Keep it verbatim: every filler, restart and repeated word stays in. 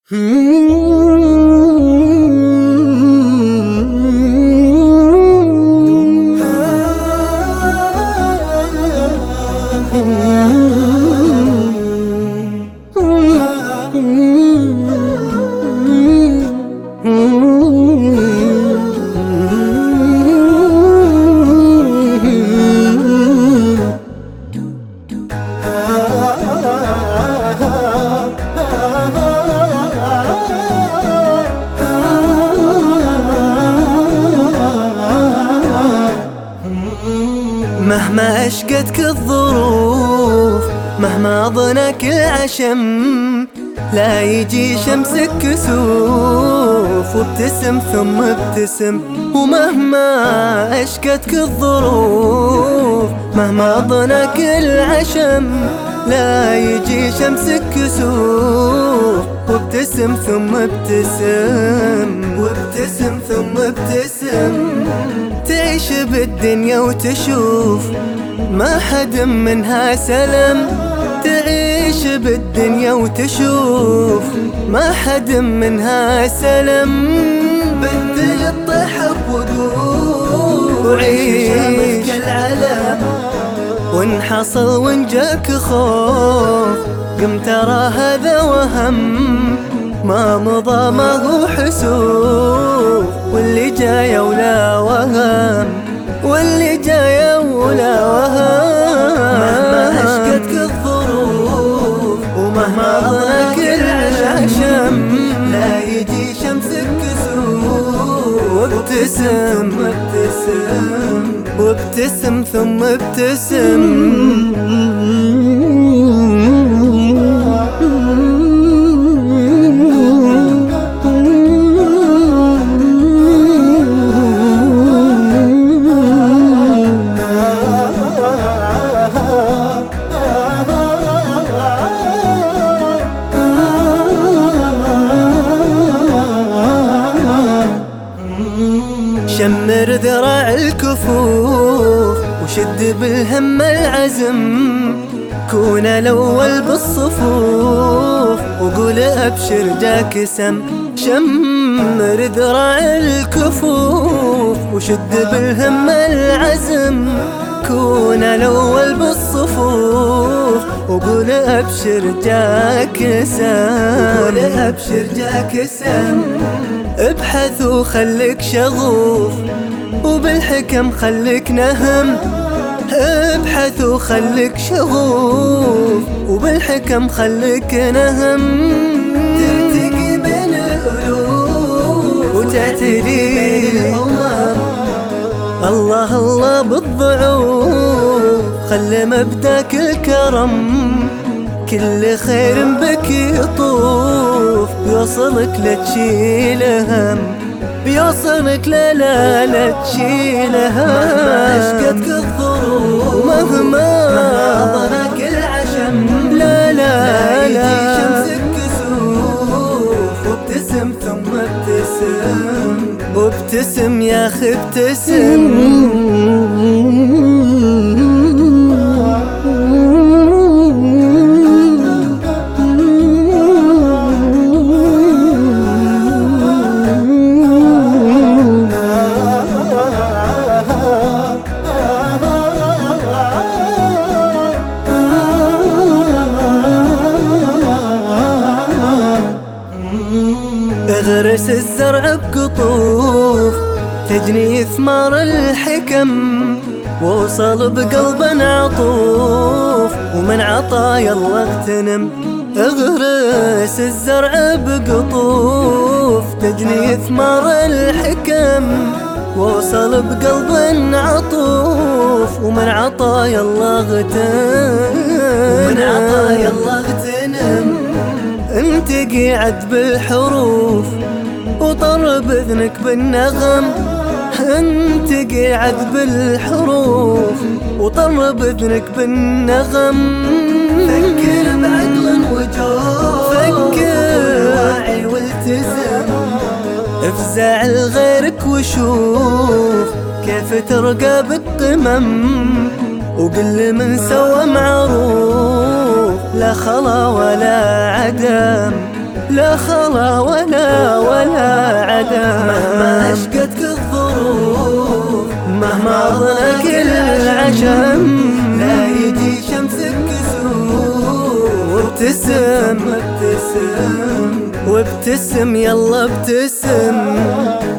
مهما أشقتك الظروف، مهما ضنك العشم، لا يجي شمسك كسوف وابتسم ثم ابتسم. ومهما أشقتك الظروف، مهما ضنك العشم، لا يجي شمسك كسوف وابتسم ثم ابتسم، وابتسم ثم ابتسم. تعيش بالدنيا وتشوف ما حد منها سلم، تعيش بالدنيا وتشوف ما حد منها سلم. بدل الطحب ودوب وعيش مثل العلم، وان حصل وان جاك خوف قم ترى هذا وهم، ما مضى ما هو حسوف، واللي جاي ولا وهم، واللي جاي ولا وهم. مهما أشقتك الظروف ومهما ضاق العشم، لا يجي شمسك كسوف وابتسم وابتسم، وابتسم ثم ابتسم. شمر ذراع الكفوف وشد بالهم العزم، كون الأول بالصفوف وقول أبشر جاك سم. شمر ذراع الكفوف وشد بالهم العزم، كون الأول بالصفوف وقول أبشر جاك سم، وقول أبشر جاك سم. ابحث وخليك شغوف وبالحكم خليك نهم، ابحث وخليك شغوف وبالحكم خليك نهم. ترتقي بين الألوف وتعتدي بين الأمم، الله الله بالضعوف خلي مبداك الكرم. كل خير بك يطوف بيوصلك لا تشيل هم، بيوصلك لا لا لا تشيل هم. مهما أشقتك الظروف، مهما ضنك العشم، لا لا لا يجي شمسك كسوف وابتسم ثم ابتسم، وابتسم يا أخي ابتسم. اغرس الزرع بقطوف تجني ثمار الحكم، ووصل بقلب عطوف ومن عطايا الله اغتنم. اغرس الزرع بقطوف تجني ثمار الحكم، ووصل بقلب عطوف ومن عطايا الله اغتنم، ومن عطايا الله اغتنم. انت قاعد بالحروف وطرب اذنك بالنغم، انت قاعد بالحروف وطرب اذنك بالنغم. فكر بعقل وجوف، فكر واعي والتزم، افزع لغيرك وشوف كيف ترقى بالقمم. وقل من سوى معروف لا خلا ولا عدم، لا خلا ولا ولا عدم. مهما أشقتك الظروف، مهما ظلك العشم، لا يجي شمسك كسوف. وابتسم وابتسم وابتسم يلا ابتسم.